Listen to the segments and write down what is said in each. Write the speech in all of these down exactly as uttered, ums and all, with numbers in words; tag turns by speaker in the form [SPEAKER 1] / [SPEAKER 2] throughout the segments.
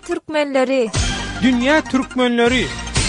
[SPEAKER 1] Türkmenleri.
[SPEAKER 2] Dünya Türkmenleri.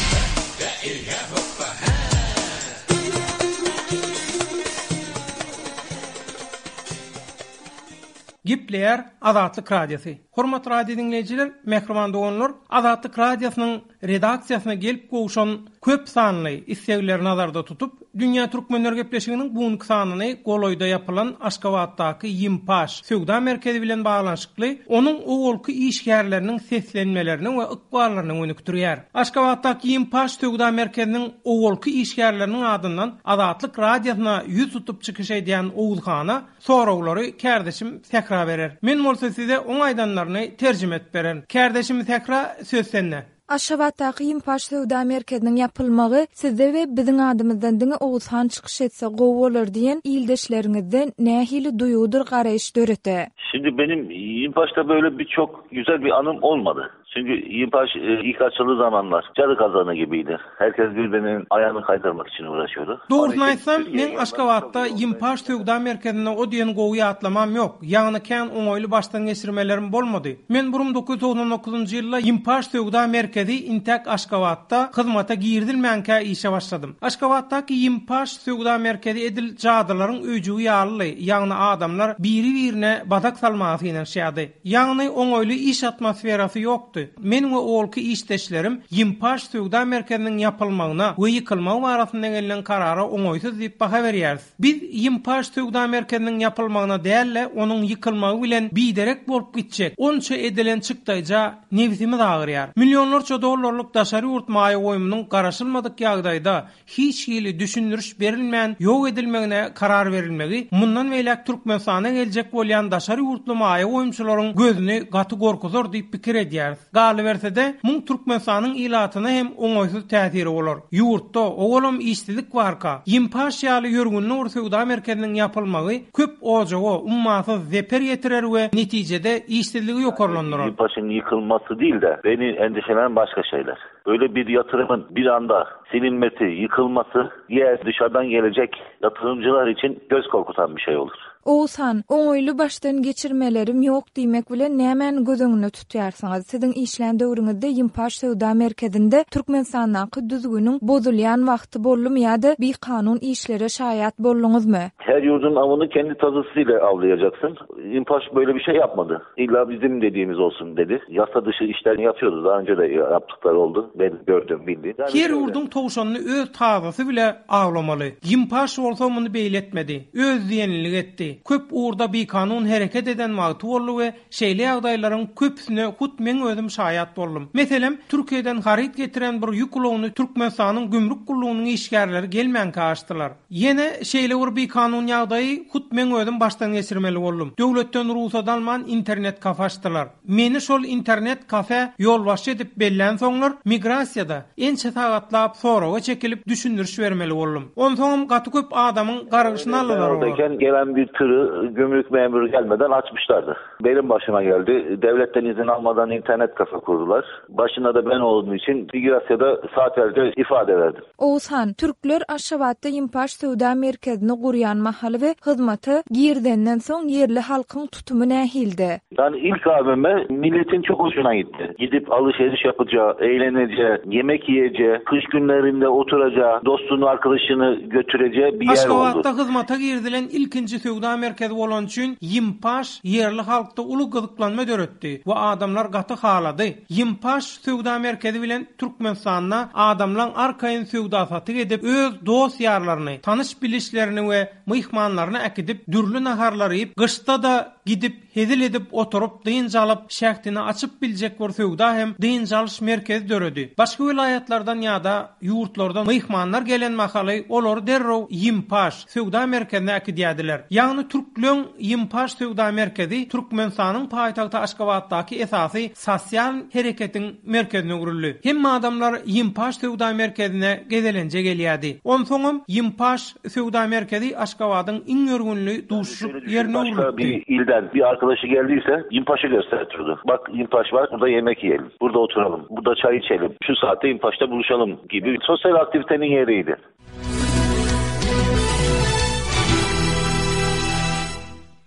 [SPEAKER 2] Gipleyer Azatlyk Radiosu. Hormat radio dinleyijiler, mehriman dogonlar, Azatlyk Radiosynyň redaksiýasyna gelip gowşan köp sanly isleglerini nazarda tutup, Dünya Türkmenleri gepleşiginiň buňky sanyny Goloýda yapylan Aşgabatdaky Yimpaş Söwda merkezi bilen baglanşykly, onuň owalky işgärleriniň seslenmelerini we ykballaryny önükdirýär. Aşgabatdaky Yimpaş Söwda merkeziniň owalky işgärleriniň adyndan Azatlyk Radiosyna ýüz tutup çykyş edýän Owulhana soraglary kärdeşim tekrar berer. Men bolsa size oň aýdanlaryny terjime etip beren. Kärdeşim tekrar söz sende.
[SPEAKER 1] Aşgabatdaky Yimpaş Söwda merkeziniň yapylmagy sizde we biziň adymyzdan diňe Owulhan çykyş etse gowy bolar diýen ildeşleriňizden nähili duýudur garaýyş dörete.
[SPEAKER 3] Şimdi benim Yimpaş'ta böyle birçok güzel bir anım olmadı. Çünkü Yimpaş ilk açıldığı zamanlar cadı kazanı gibiydi. Herkes birbirinin ayağını kaydırmak için uğraşıyordu.
[SPEAKER 2] Doğrusunu aýtsam, men Aşgabatda Yimpaş Söwda merkezine o diýen gowy atlamam yok. Ýagny kän oňoýly başdan geçirmelerim bolmady. Men bir dokuz yüz on dokuzunçy ýylda Yimpaş Söwda merkezi Intak Aşgabatda hyzmata girdilmänkä işe başladym. Aşgabatdaky Yimpaş Söwda merkezi edil jadylaryň öýjügi ýaly, ýagny adamlar biri-birine badak salmasy bilen şädi. Ýagny oňoýly iş atmosferasy ýokdy. Men we olky işdeşlerim Yimpaş Söwda merkeziniň yapylmagyna we ýykylmagy arasynda gelen karara oňoýsuz diýip baha berýäris. Biz Yimpaş Söwda merkeziniň yapylmagyna dälle onuň ýykylmagy bilen biderek bolup gitjek. Onça edilen çykdaýja nefsimiz agyrýar. Milyonlarça dollarlyk daşary urtmaýy goýumynyň garaşylmadyk ýagdaýda hiç hili düşündürüş berilmän ýok edilmegine karar berilmegi mundan beýlek Türkmenistana geljek bolýan daşary urtmaýy goýumçylaryň gözüni gaty gorkuzar diýip pikir edýär. Galy bersede muň Türkmenistanyň ilatyna hem oňoýsuz täsiri bolar. Ýurtda ogalym işsizlik barka. Yimpaş ýaly ýörgünli Söwda merkeziniň yapylmagy köp ojaga ummasyz zeper ýetirer we netijede işsizligi ýokarlandyrar.
[SPEAKER 3] Yimpaşyň yıkılması değil de beni endişelenen başka şeyler. Böyle bir yatırımın bir anda silinmesi, yıkılması diğer dışarıdan gelecek yatırımcılar için göz korkutan bir şey olur.
[SPEAKER 1] Owsan, oňoýly başdan geçirmelerim ýok diýmek bilen nämen gözüňizde tutýarsyňyz? Siziň işlän döwrüňizde Yimpaş Söwda merkezinde Türkmenistanyň düzgünüň bozulýan wagty boldymy ýa-da bir kanun işlere şaýat boldyňyzmy?
[SPEAKER 3] Her yurdun avını kendi tazısıyla avlayacaksın. Yimpaş böyle bir şey yapmadı. İlla bizim dediğimiz olsun dedi. Yasa dışı işler yapıyordu. Daha önce de yaptıkları oldu. Ben gördüm, bildim.
[SPEAKER 2] Yani her yurdun towşanyny öz tazasy bile avlamaly. Yimpaş bolsa muny beýletmedi. Öz diýenlik etdi. Köp uğurda bir kanun hareket eden wagty boldy we şeýle ýagdaýlaryň köpüsine hut men özüm şaýat boldum. Meselem, Türkiýeden harit getiren bir ýük ulanyny Türkmenistanyň gümrük gullugynyň işgärleri gelmänkä açdylar. Ýene şeýle bir kanun ýagdaýy hut men özüm başdan geçirmeli boldum. Döwletden ruhsat alman internet kafe açdylar. Meni şol internet kafe ýolbaşy edip bellen soňlar migrasiýada ençe tagatlap soraga çekilip düşündürüş bermeli boldum. Onsoň gaty köp adamyň garagyşyny aldylar.
[SPEAKER 3] Oradayken gelen bir tırı gümrük memuru gelmeden açmışlardı. Benim başıma geldi. Devletten izin almadan internet kafe kurdular. Başına da ben olduğum için migrasiýada saatlerce ifade verdim.
[SPEAKER 1] Owsan, Türkler Aşgabatda Yimpaş Söwda merkezini gurýan mahaly we hyzmaty girdenden soň yerli halkyň tutumy nähildi?
[SPEAKER 3] Yani ilk abime milletin çok hoşuna gitti. Gidip alışveriş yapacağı, eğleneceği, yemek yiyeceği, kış günlerinde oturacağı, dostunu, arkadaşını götüreceği bir yer oldu.
[SPEAKER 2] Aşgabatda hyzmata girdilen ilkinji Söwda merkezi bolan üçin Yimpaş yerli halkda uly gyzyklanma döretdi we adamlar gaty halady. Yimpaş Söwda merkezi bilen Türkmenistanyna adamlaryň arkaýyn söwda saty edip öz dost ýarlaryny, tanış bilişlerini we myhmanlaryny akidip dürlü naharlar ýyp, gyşda da gidip hedil edip oturup dynjalyp şähtini açyp biljek bir söwda hem dynjalış merkezi döredi. Başga vilayatlardan ýa-da ýurtlardan myhmanlar gelen mahaly olar derrew Yimpaş Söwda merkezine akidýärdiler. Ýagny Türkleň Yimpaş Söwda merkezi Türkmenistanyň paýtagty Aşgabatdaky esasy sosial hereketiň merkezine gurildi. Hem adamlar Yimpaş Söwda merkezine gezelenje gelýärdi. Onsoň Yimpaş Söwda merkezi Aşgabatyň iň ýörgünli duşluk ýerine urildi.
[SPEAKER 3] Bir ilden bir arkadaşı geldiyse Yimpaş'ı göstertirdi. Bak Yimpaş var, burada yemek yiyelim, burada oturalım, burada çay içelim, şu saatte Yimpaş'ta buluşalım gibi sosyal aktivitenin yeriydi.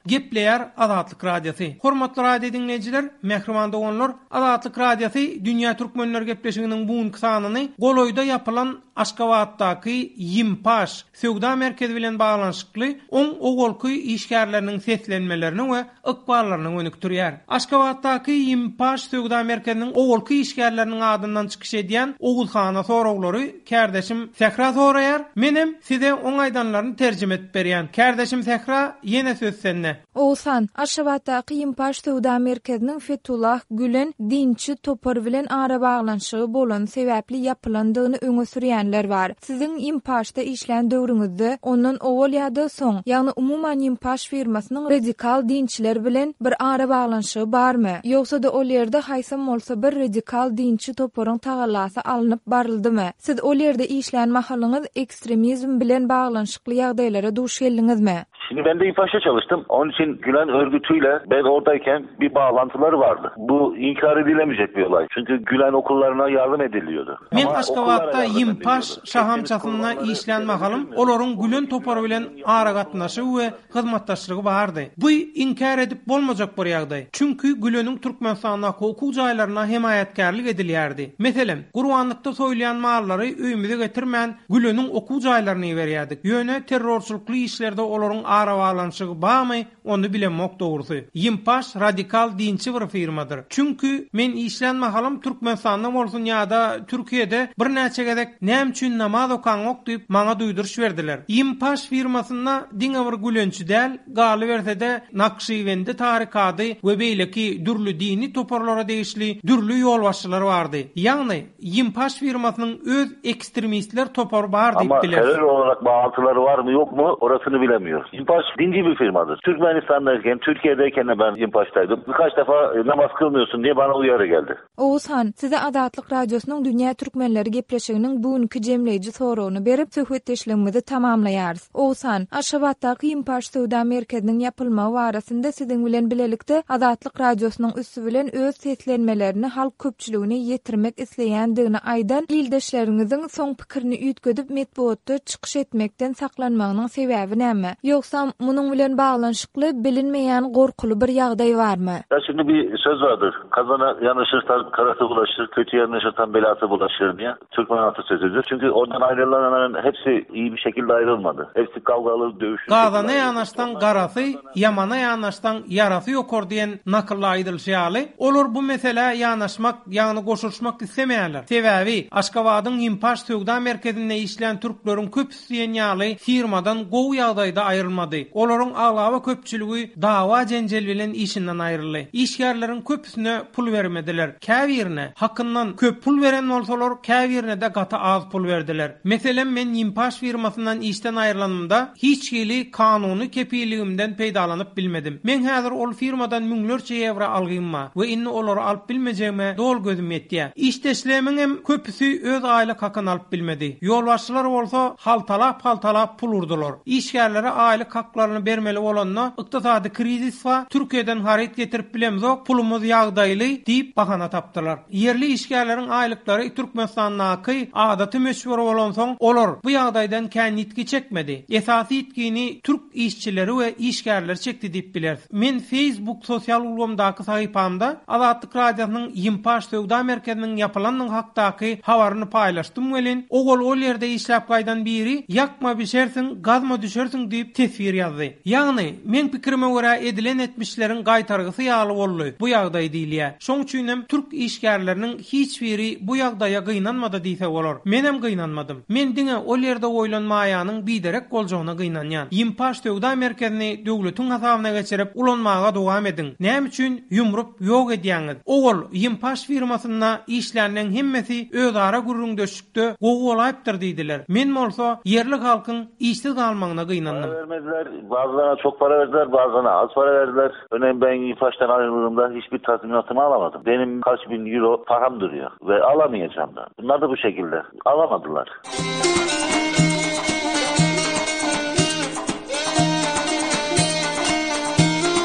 [SPEAKER 2] Gepleýär Azatlyk Radiosu. Hormatly radio dinleyijiler, mehriman doganlar, Azatlyk Radiosu Dünýä Türkmenler gepleşiginiň bugunky sanyny Goloýda yapylan Aşgabatdaky Yimpaş Söwda merkezi bilen baglanyşykly on ogolky işgärleriniň seslenmelerini we ykballaryny önükdirýär. Aşgabatdaky Yimpaş Söwda merkeziniň ogolky işgärleriniň adyndan çykyş edýän Ogulhana soraglary kärdeşim Sehra soraýar. Menem size oňaýdanlaryny terjime edip berýän. Kärdeşim Sehra, ýene söz sende.
[SPEAKER 1] Oğuzhan, Aşgabatdaky Yimpaş Söwda merkeziniň Fethullah Gülen dinçi topar bilen ara baglanyşygy bolan sebäpli yapylandygyny öňe sürýänler bar. Siziň Yimpaşda işlän döwrüňizde onuň owal ýa-da soň, ýagny umuman Yimpaş firmasynyň radikal dinçiler bilen bir ara baglanyşygy barmy? Ýogsa da ol ýerde haýsam bolsa bir radikal dinçi toparyň tagalasy alınıp baryldymy? Siz ol ýerde işlän mahalyňyz ekstremizm bilen baglanyşykly ýagdaýlara duş geldiňizmi?
[SPEAKER 3] Şimdi ben de İmpaş'ta çalıştım. Onun için Gülen örgütüyle ben oradayken bir bağlantıları vardı. Bu inkar edilemeyecek bir olay. Çünkü Gülen okullarına yardım ediliyordu.
[SPEAKER 2] Men Aşgabatda Yimpaş şahamçasyna işlän mahalym, olaryň Gülen topary bilen ara gatnaşy we hyzmatdaşlygy bardy. Bu inkar edip bolmajak bir ýagdaý. Çünkü Güleniň Türkmenistanda hukuk jaýlaryna himayetkarlyk edilýärdi. Meselem, Gurbanlykda soýlayan mallary öýümüze getirmän Güleniň hukuk jaýlaryny berýärdik. Ýöne terrorçulukly işlerde olaryň ara baglanyşygy barmy, onu bilenmek dogrusu. Yimpaş radikal dinçi bir firmadyr. Çünkü men işlän mahalym Türkmenistanda bolsun ýa-da Türkiýede bir näçe gedek näme üçin namaz okanok diýip maňa duýduryş berdiler. Yimpaş firmasyna diňe bir gülençi däl, galy bersede Nakşibendi tarikady we beýleki dürlü dini toparlara degişli dürlü ýolbaşçylar bardy. Ýagny Yimpaş firmasynyň öz ekstremistler topar bar diýip biler.
[SPEAKER 3] Ama terör olarak bağlantıları var mı yok mu orasını bilemiyor. Yimpaş dinci bir firmadır. Türkmenistan'dayken, Türkiye'deyken de ben Yimpaş'taydım. Birkaç defa namaz kılmıyorsun diye bana uyarı geldi.
[SPEAKER 1] Oğuzhan, size Azatlyk Radiosynyň Dünýä Türkmenleri gepleşiginiň bugünkü jemleýiji soragyny berip söhbetleşigimizi tamamlaýarys. Oğuzhan, Aşgabatdaky Yimpaş Söwda merkeziniň yapylma barasynda siziň bilen bilelikde Azatlyk Radiosynyň üstü bilen öz seslenmelerini halk köpçüligine ýetirmek isleýändigini aýdan ildeşleriňiziň soň pikirini üýtgedip metbuatda çykyş etmekden saklanmagynyň sebäbi näme? Ýoksa munyň bilen baglanyşykly bilinmeýän gorkulu bir ýagdaý barmy?
[SPEAKER 3] Ya şimdi bir söz vardır. Kazana yanaşırsan karası bulaşır, kötü yanaşırsan belası bulaşır diye. Türkmen atasözüdür. Çünkü oradan ayrılanların hepsi iyi bir şekilde ayrılmadı. Hepsi kavgalı, dövüşlü.
[SPEAKER 2] Gazana yanaştan garası, yamana yanaştan yarası ýokor diýen nakylly aýdylşýaly. Olar bu mesele yanaşmak, ýagny goşulşmak islemeýärler. Sebäbi Aşgabatyň Yimpaş Söwda merkezinde işlän türkleriň köpüsi ýaly firmadan gowy ýagdaýda aýrylmady. Olaryň aglawa köpçüligi dawa jenjel bilen işinden aýryldy. İşgärleriň köpüsine pul bermediler. Käbirine hakkyndan köp pul beren bolsalar, käbirine de gata az pul berdiler. Meselem men Yimpaş firmasyndan işten aýrylanymda hiç hili kanuny kepilligimden peýdalanyp bilmedim. Men häzir ol firmadan müňlerçe ýewra algymma we inni olary alyp bilmejegime dol gözüm ýetdi. İşdeşleriň hem köpüsi öz aýla hakkyn alyp bilmedi. Ýolbaşçylar bolsa haltalap haltalap pul urdular. İşgärlere aýly haklaryny bermeli bolanna ykdysady krizis we Türkiýeden harit getirip bilemzok, pulumuz ýagdaýly diýip bahana tapdylar. Yerli işgärleriň aýlyklary Türkmenistanyňky adaty meşhur bolan soň olar bu ýagdaýdan kän itki çekmedi. Esasy itkini Türk işçileri we işgärler çekdi diýip biler. Men Facebook sosial ulgamdaky sahypamda Azatlyk Radiosynyň Yimpaş Söwda merkeziniň yapylanyň hakdaky habaryny paýlaşdym welin ogol ol ýerde işläp gaýdan biri ýakma bişersiň, gazma düşersiň diýip tesbir ýazdy. Ýagny men pikirime görä edilen etmişleriň gaýtargysy ýaly boldy. Bu ýagdaý diýilýär. Şoň üçin hem Türk işgärleriniň hiç biri bu ýagdaýa gynanmady diýse bolar. Men hem gynanmadym. Men diňe ol ýerde oýlanmaýanyň biderek boljagyna gynanýan. Yimpaş Söwda merkezini döwletiň hasabyna geçirip ulanmaga dowam ediň. Näme üçin ýumrup ýok edýäňiz? Ogol Yimpaş firmasyna işlärniň hemmesi öz ara gurrundeşikde gowy olaypdyr diýdiler. Men bolsa yerli halkyň işsiz galmagyna gynandym.
[SPEAKER 3] Vermediler. Bazılarına çok para verdiler, bazılarına az para verdiler. Örneğin ben Yimpaş'tan ayrıldığımda hiçbir tazminatımı alamadım. Benim kaç bin euro param duruyor ve alamayacağım da. Bunlar da bu şekilde. Alamadılar.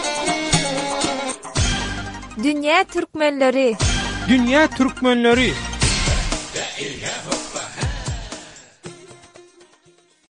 [SPEAKER 1] Dünýä Türkmenleri
[SPEAKER 2] Dünýä Türkmenleri